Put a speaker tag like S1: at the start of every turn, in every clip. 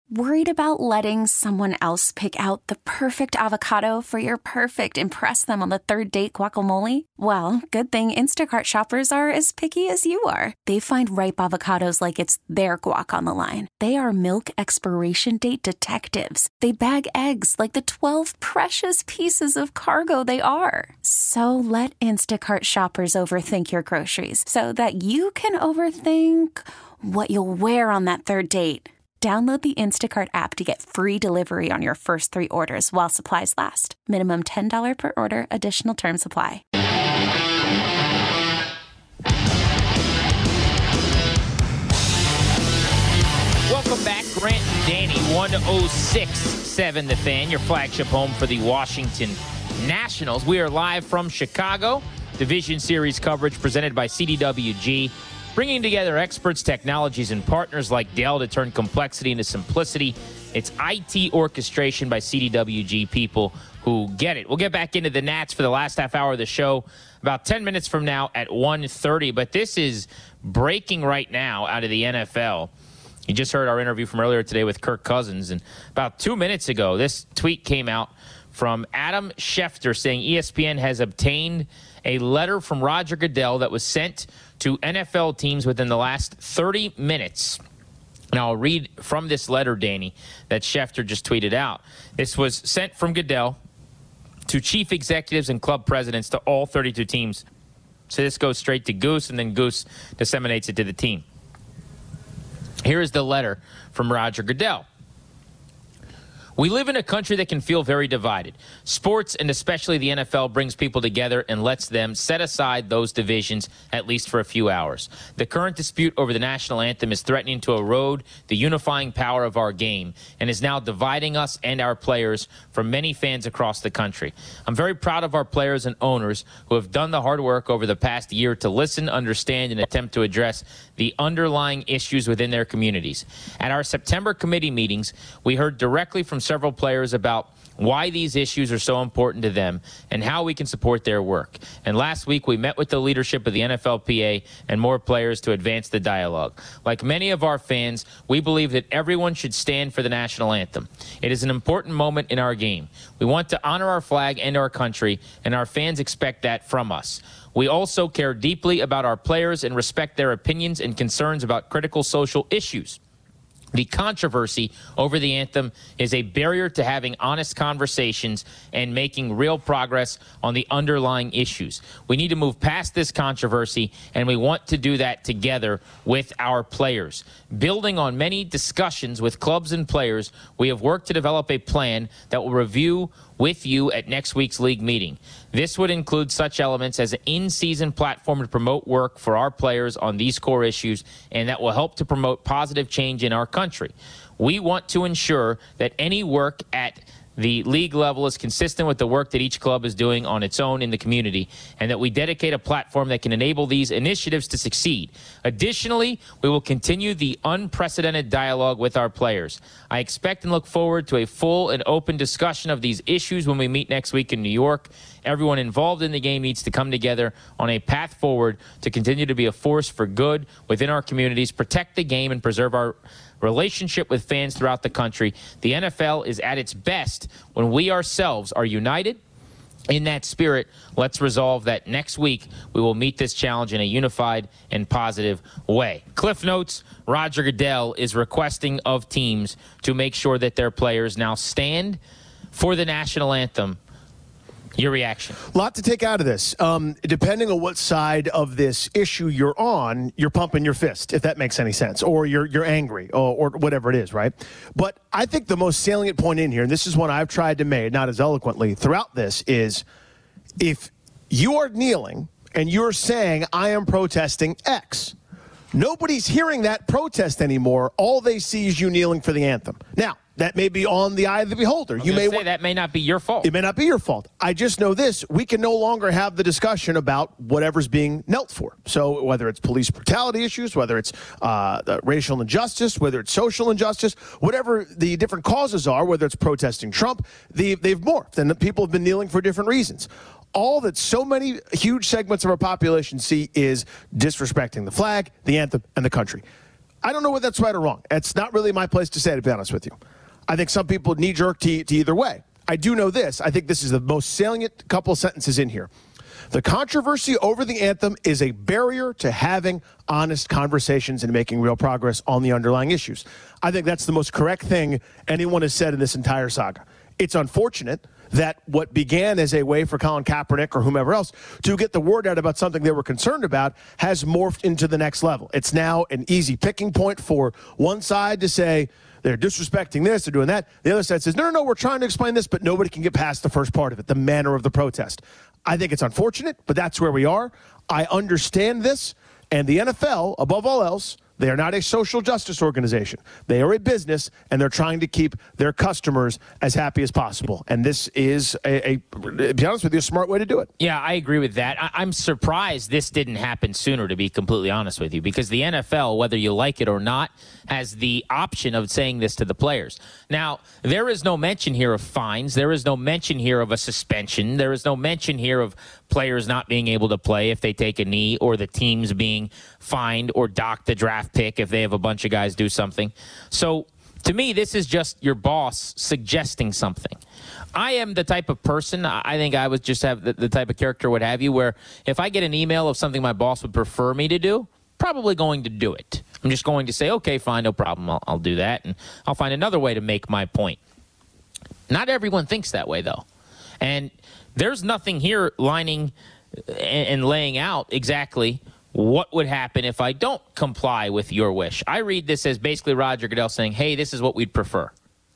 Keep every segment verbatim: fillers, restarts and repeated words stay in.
S1: Worried about letting someone else pick out the perfect avocado for your perfect impress them on the third date guacamole? Well, good thing Instacart shoppers are as picky as you are. They find ripe avocados like it's their guac on the line. They are milk expiration date detectives. They bag eggs like the twelve precious pieces of cargo they are. So let Instacart shoppers overthink your groceries so that you can overthink what you'll wear on that third date. Download the Instacart app to get free delivery on your first three orders while supplies last. Minimum ten dollars per order. Additional terms apply.
S2: Welcome back, Grant and Danny. one oh six point seven The Fan, your flagship home for the Washington Nationals. We are live from Chicago. Division Series coverage presented by C D W G. Bringing together experts, technologies, and partners like Dell to turn complexity into simplicity. It's I T orchestration by C D W G people who get it. We'll get back into the Nats for the last half hour of the show about ten minutes from now at one thirty. But this is breaking right now out of the N F L. You just heard our interview from earlier today with Kirk Cousins. And about two minutes ago, this tweet came out from Adam Schefter saying E S P N has obtained a letter from Roger Goodell that was sent to N F L teams within the last thirty minutes. And I'll read from this letter, Danny, that Schefter just tweeted out. This was sent from Goodell to chief executives and club presidents to all thirty-two teams. So this goes straight to Goose, and then Goose disseminates it to the team. Here is the letter from Roger Goodell. We live in a country that can feel very divided. Sports, and especially the N F L, brings people together and lets them set aside those divisions, at least for a few hours. The current dispute over the national anthem is threatening to erode the unifying power of our game and is now dividing us and our players from many fans across the country. I'm very proud of our players and owners who have done the hard work over the past year to listen, understand, and attempt to address the underlying issues within their communities. At our September committee meetings, we heard directly from several players about why these issues are so important to them and how we can support their work. And last week, we met with the leadership of the N F L P A and more players to advance the dialogue. Like many of our fans, we believe that everyone should stand for the national anthem. It is an important moment in our game. We want to honor our flag and our country, and our fans expect that from us. We also care deeply about our players and respect their opinions and concerns about critical social issues. The controversy over the anthem is a barrier to having honest conversations and making real progress on the underlying issues. We need to move past this controversy, and we want to do that together with our players. Building on many discussions with clubs and players, we have worked to develop a plan that will review with you at next week's league meeting. This would include such elements as an in-season platform to promote work for our players on these core issues, and that will help to promote positive change in our country. We want to ensure that any work at the league level is consistent with the work that each club is doing on its own in the community, and that we dedicate a platform that can enable these initiatives to succeed. Additionally, we will continue the unprecedented dialogue with our players. I expect and look forward to a full and open discussion of these issues when we meet next week in New York. Everyone involved in the game needs to come together on a path forward to continue to be a force for good within our communities, protect the game, and preserve our relationship with fans throughout the country. The N F L is at its best when we ourselves are united. In that spirit, let's resolve that next week we will meet this challenge in a unified and positive way. Cliff Notes, Roger Goodell is requesting of teams to make sure that their players now stand for the national anthem. Your reaction?
S3: A lot to take out of this. Um, depending on what side of this issue you're on, you're pumping your fist, if that makes any sense, or you're you're angry, or, or whatever it is, right? But I think the most salient point in here, and this is one I've tried to make, not as eloquently throughout this, is if you are kneeling and you're saying, I am protesting X, nobody's hearing that protest anymore. All they see is you kneeling for the anthem. Now, that may be on the eye of the beholder. You may
S2: say that may not be your fault.
S3: It may not be your fault. I just know this. We can no longer have the discussion about whatever's being knelt for. So whether it's police brutality issues, whether it's uh, racial injustice, whether it's social injustice, whatever the different causes are, whether it's protesting Trump, they, they've morphed, and the people have been kneeling for different reasons. All that so many huge segments of our population see is disrespecting the flag, the anthem, and the country. I don't know whether that's right or wrong. It's not really my place to say, to be honest with you. I think some people knee-jerk to, to either way. I do know this. I think this is the most salient couple sentences in here. The controversy over the anthem is a barrier to having honest conversations and making real progress on the underlying issues. I think that's the most correct thing anyone has said in this entire saga. It's unfortunate that what began as a way for Colin Kaepernick or whomever else to get the word out about something they were concerned about has morphed into the next level. It's now an easy picking point for one side to say they're disrespecting this, they're doing that. The other side says, no, no, no, we're trying to explain this, but nobody can get past the first part of it, the manner of the protest. I think it's unfortunate, but that's where we are. I understand this, and the N F L, above all else, they are not a social justice organization. They are a business, and they're trying to keep their customers as happy as possible. And this is, a, a to be honest with you, a smart way to do it.
S2: Yeah, I agree with that. I, I'm surprised this didn't happen sooner, to be completely honest with you, because the N F L, whether you like it or not, has the option of saying this to the players. Now, there is no mention here of fines. There is no mention here of a suspension. There is no mention here of players not being able to play if they take a knee, or the teams being fined or docked the draft pick if they have a bunch of guys do something. So to me, this is just your boss suggesting something. I am the type of person, I think I would just have the, the type of character would have you, where if I get an email of something my boss would prefer me to do, probably going to do it. I'm just going to say, okay, fine, no problem. I'll, I'll do that, and I'll find another way to make my point. Not everyone thinks that way, though. And there's nothing here lining and laying out exactly what would happen if I don't comply with your wish. I read this as basically Roger Goodell saying, hey, this is what we'd prefer.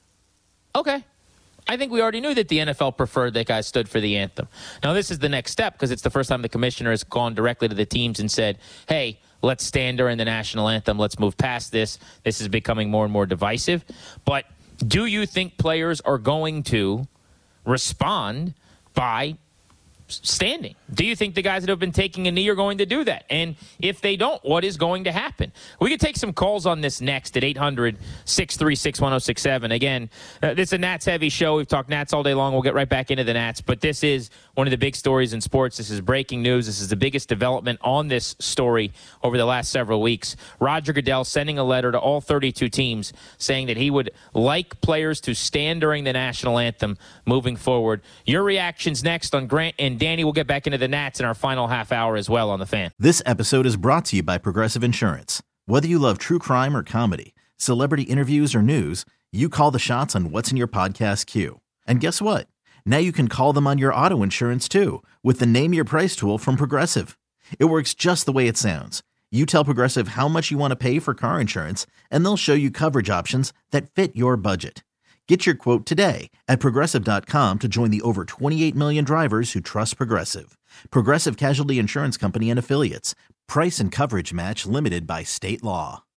S2: Okay. I think we already knew that the N F L preferred that guys stood for the anthem. Now, this is the next step, because it's the first time the commissioner has gone directly to the teams and said, hey, let's stand during the national anthem. Let's move past this. This is becoming more and more divisive. But do you think players are going to respond by standing? Do you think the guys that have been taking a knee are going to do that? And if they don't, what is going to happen? We can take some calls on this next at eight hundred, six three six, one oh six seven. Again, uh, this is a Nats-heavy show. We've talked Nats all day long. We'll get right back into the Nats. But this is one of the big stories in sports. This is breaking news. This is the biggest development on this story over the last several weeks. Roger Goodell sending a letter to all thirty-two teams saying that he would like players to stand during the national anthem moving forward. Your reactions next on Grant and Danny. We'll get back into the Nats in our final half hour as well on The Fan.
S4: This episode is brought to you by Progressive Insurance. Whether you love true crime or comedy, celebrity interviews or news, you call the shots on what's in your podcast queue. And guess what? Now you can call them on your auto insurance too, with the Name Your Price tool from Progressive. It works just the way it sounds. You tell Progressive how much you want to pay for car insurance, and they'll show you coverage options that fit your budget. Get your quote today at Progressive dot com to join the over twenty-eight million drivers who trust Progressive. Progressive Casualty Insurance Company and Affiliates. Price and coverage match limited by state law.